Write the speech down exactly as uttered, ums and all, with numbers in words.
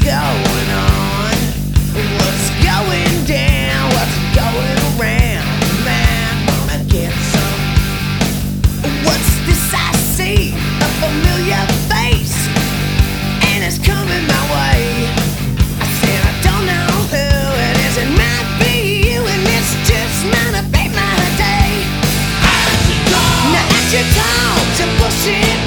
going on? What's going down? What's going around? Man, wanna get some. What's this I see? A familiar face, and it's coming my way. I said I don't know who it is. It might be you, and it's just might be my day. Now at your talk to push it.